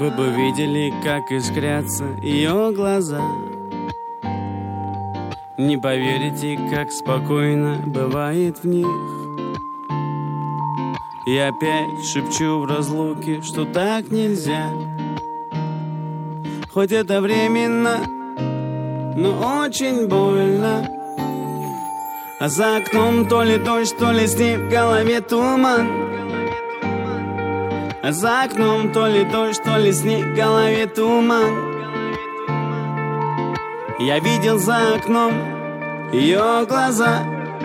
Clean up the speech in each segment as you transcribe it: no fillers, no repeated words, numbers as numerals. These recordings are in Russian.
Вы бы видели, как искрятся ее глаза. Не поверите, как спокойно бывает в них. И опять шепчу в разлуке, что так нельзя. Хоть это временно, но очень больно. А за окном то ли дождь, то ли снег, в голове туман. А за окном то ли дождь, то ли снег, в голове туман. Я видел за окном ее глаза,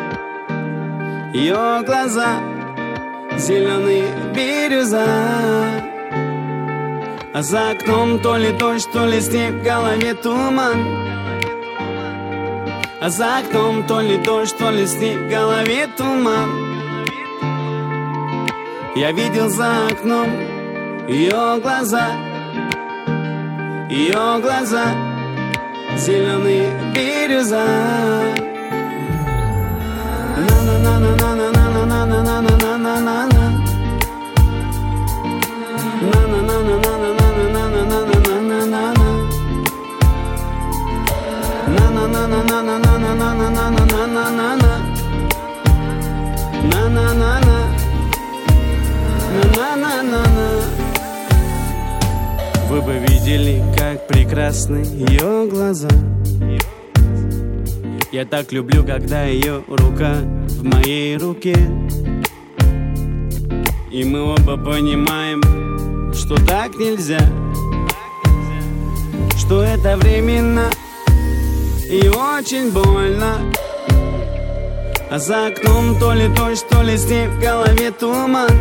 зеленые бирюза. А за окном то ли дождь, то ли снег, в голове туман. А за окном то ли дождь, то ли снег, в голове туман. Я видел за окном ее глаза, зеленые бирюза. Вы бы видели, как прекрасны ее глаза. Я так люблю, когда ее рука в моей руке. И мы оба понимаем, что так нельзя, что это временно и очень больно. А за окном то ли дождь, то ли снег, в голове туман.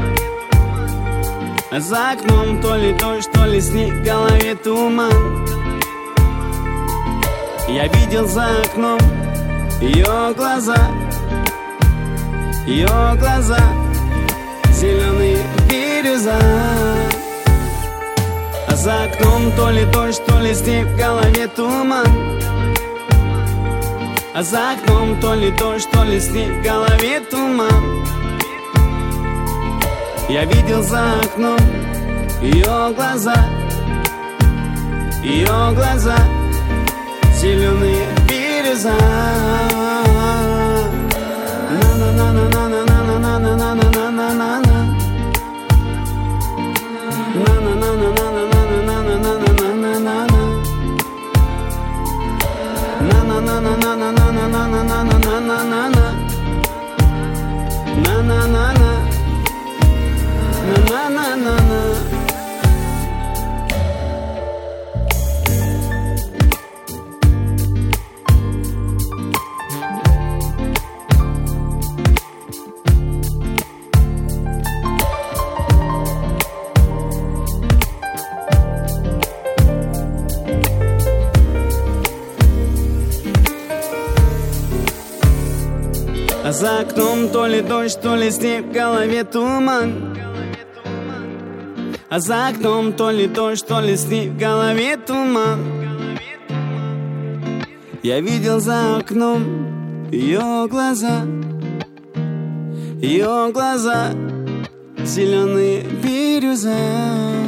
А за окном то ли дождь, то ли снег, в голове туман. Я видел за окном ее глаза, зеленые бирюза. А за окном то ли дождь, то ли снег, в голове туман. А за окном то ли дождь, то ли снег, в голове туман. Я видел за окном ее глаза, зеленые бирюза. А за окном то ли дождь, то ли снег, в голове туман. А за окном то ли дождь, то ли снег, в голове туман. Я видел за окном ее глаза, зеленые бирюза.